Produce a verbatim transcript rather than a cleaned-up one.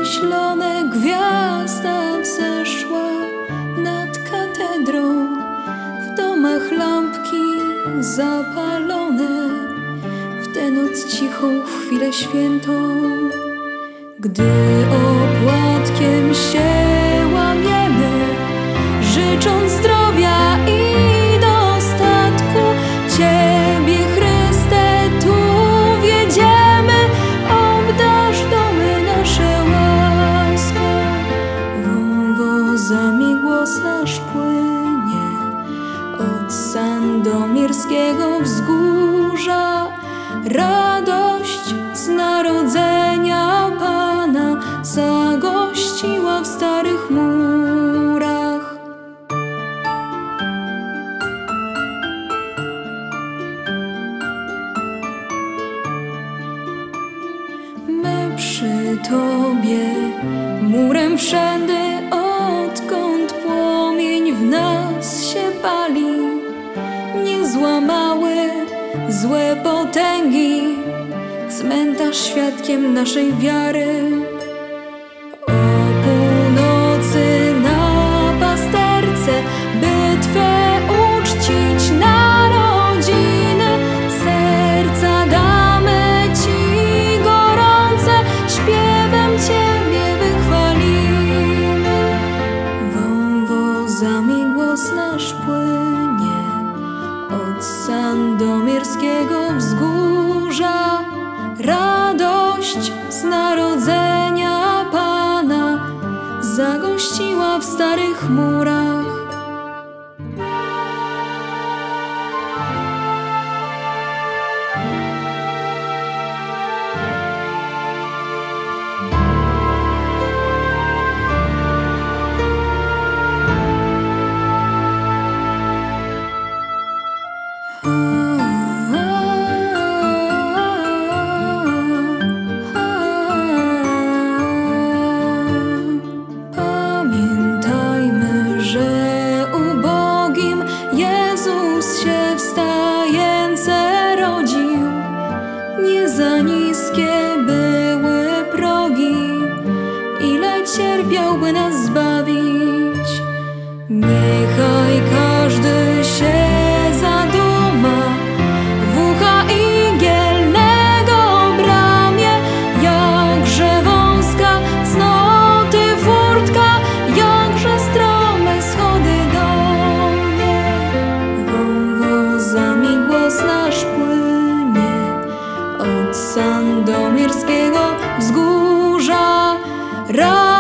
nieokreślone gwiazda wzeszła nad katedrą. W domach lampki zapalone, w tę noc cichą, w chwilę świętą. Gdy opłatkiem się łamiemy, życząc zdrowia i dostatku, Ciebie, Chryste, tu wiedziemy, obdarz domy nasze łaską. Wąwozami głos nasz płynie od sandomierskiego wzgórza. Radość z narodzenia Pana zagościła w starych murach. My przy Tobie, murem wszędy, odkąd płomień w nas się pali. Nie złamały złe potęgi cmentarz świadkiem naszej wiary. O północy na pasterce bitwę uczcić narodziny, serca damy Ci gorące, śpiewem Ciebie wychwalimy. Wąwozami głos nasz płynie od sandomierskiego wzgórza. Radość z narodzenia Pana zagościła w starych murach. Nie za niskie były progi, ile cierpiał, by nas zbawić. Niechaj każdy się zaduma w ucha igielnego bramie, jakże wąska cnoty furtka, jakże strome schody do niej. Wąwozami głos nasz płynie od sandomierskiego wzgórza.